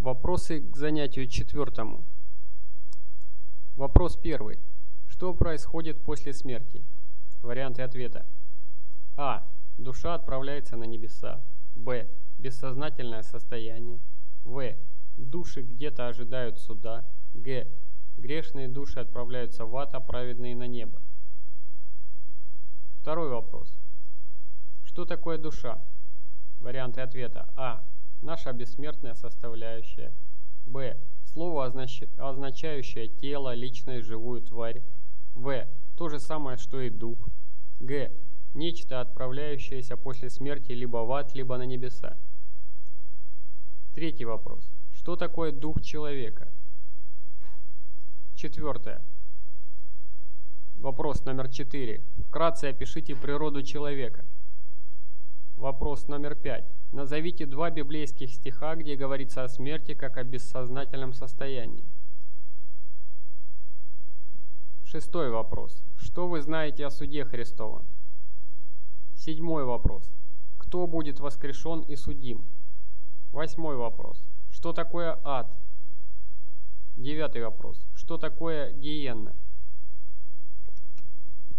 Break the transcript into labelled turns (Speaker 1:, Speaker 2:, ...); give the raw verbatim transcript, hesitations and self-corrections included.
Speaker 1: Вопросы к занятию четвертому. Вопрос первый. Что происходит после смерти? Варианты ответа. А. Душа отправляется на небеса. Б. Бессознательное состояние. В. Души где-то ожидают суда. Г. Грешные души отправляются в ад, а праведные на небо. Второй вопрос. Что такое душа? Варианты ответа. А. Наша бессмертная составляющая. Б. Слово, означ... означающее тело, личность, живую тварь. В. То же самое, что и дух. Г. Нечто, отправляющееся после смерти либо в ад, либо на небеса. Третий вопрос. Что такое дух человека? Четвертое. Вопрос номер четыре. Вкратце опишите природу человека. Вопрос номер пять. Назовите два библейских стиха, где говорится о смерти как о бессознательном состоянии. Шестой вопрос. Что вы знаете о суде Христовом? Седьмой вопрос. Кто будет воскрешен и судим? Восьмой вопрос. Что такое ад? Девятый вопрос. Что такое гиенна?